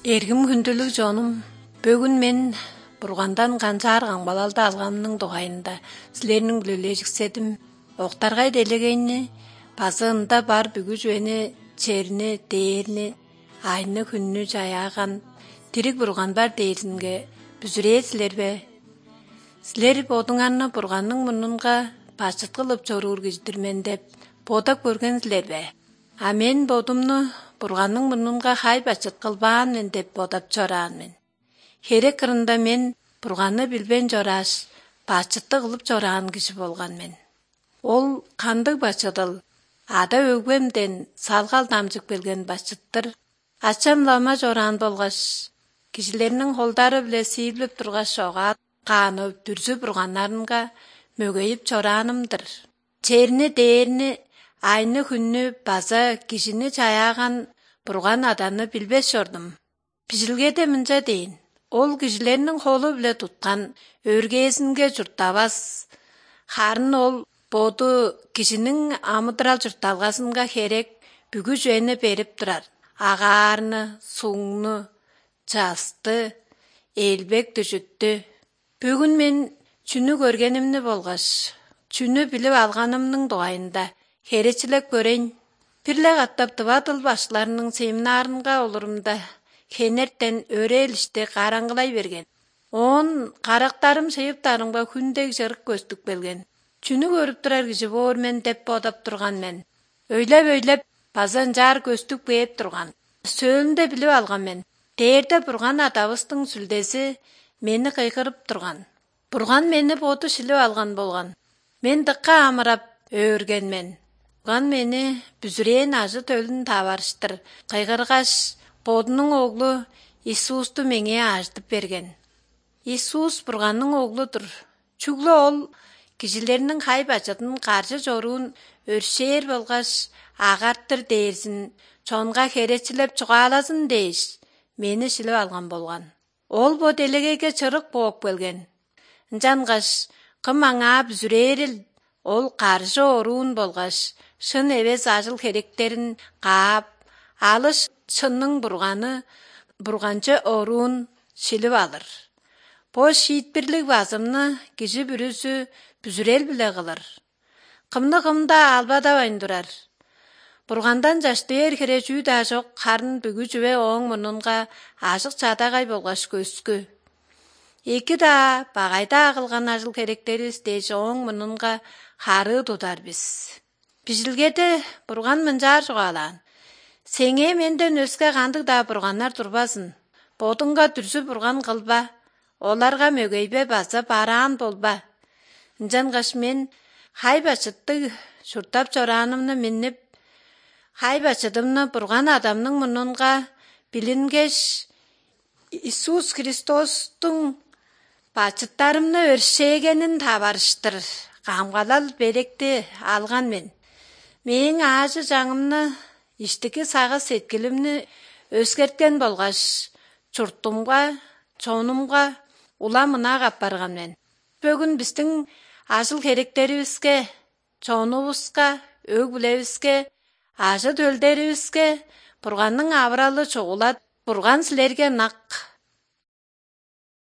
Эргим күндүлүк жонум, бүгүн мен Бургандан канчаарган балалды алганымның дугайында силернин билележикседим. Октаргай делегейни, базында бар бүгү жөне, черни, дээрни, айны күннү жаяган, тирик Бурган бар дээринге бүзүрээ силербе. Силер бодуңарны Бурганның мунунга бачыт кылып чоруур киждирмен деп бодап көрген силербе. А мен бодумну Бурганның мунунга хай бачыт кылбаан мен деп бодап чораан мен. Херек кырында мен Бурганны билбен жораш, бачытты кылып чораан киши болган мен. Ол кандык бачыдыл? Ада өгбемден салгал дамжык келген бачыттыр. Ачамлама жораан болгаш, кишилернин колдары биле сийилип тургаш ога канып дүрзү Бурганнарынга мөгөйүп чораанымдыр. Черни дээрни, айны күннү база кишини чаяган Бурган аданы билбеш жордум. Пижилгеде мынча дейин. Ол кишилернин колу биле туткан өргезинге журтабас. Харын ол боду кишинин амыдырал журталгасынга херек бүгү жөөнө берип турар. Агаарны, суңну, жасты, элбек түшүттү. Бүгүн мен чүнү көргенимни болгаш, чүнү билип алганымның дугайында херечилек көрейин. Бирле каттап тыватыл башларының семинарынга олурумда хенерттен өрелишти караңгылай берген. Он карактарым сыйыптарымга күндег жарык көстүк белген. Чүнү көрүп турар киши боор мен деп бодап турган мен. Өйлөп базан жар көстүк бээп турган. Сөөлүндө билип алган мен. Дээрде Бурган атабыздын сүлдеси мени кыйкырып турган. Бурган мени боду шилип алган болгон. Мен дыкка амырап өөрген мен. Бурган мени бүзүрeen ажы төлүн табарыштыр. Кыйкыргаш бодунун оглу Иисусту меңе ажытып берген. Иисус Бурганның оглудур. Чүглө ол кишилернин хай бачытын каршы жоруун өршээр болгаш агартыр дээрсин, чонга херечилеп чугааласын дейиш мени шилип алган болгон. Ол бо делегейге чырык бооп келген. Ынчангаш кым аңаа бүзүрээрил, ол каршы оруун болгаш шын эбес ажыл херектерин каап, алыш чынның Бурганы, Бурганчы оруун шилип алыр. Бо шиитбирлик базымны киши бүрүсү бүзүрел биле кылыр. Кымны кымда албадабайн турар. Бургандан жаштыер херечүү да жок, харын бүгү жүбе оң мунунга ажык чадагай болгаш көскү. Эки да багайда агылган ажыл херектери истеш оң мунунга хары тудар биз. Пижилгеде Бурган мынжаар жугаалаан. Сеңе менден өскө кандык да Бурганнар турбасын. Бодуңга дүрзү Бурган кылба. Оларга мөгөйбе база бараан болба. Ынчангаш мен хай бачытты журтап чораанымны миннип, хай бачыдымны Бурган адамның мунунга билингеш Иисус Христостун бачыттарымны өршөөгенин табарыштыр. Камгалал беректи алган мен. Мен ажы жаңымны иштики сагыс эткилимни өзгерткен болгаш, чуртумга, чонумга уламына каппарган мен. Бүгүн биздин ажыл херектерибизге, чонубузга, өг билебизге, ажы төлдерибизге Бурганның абыралы чогулат. Бурган силерге нак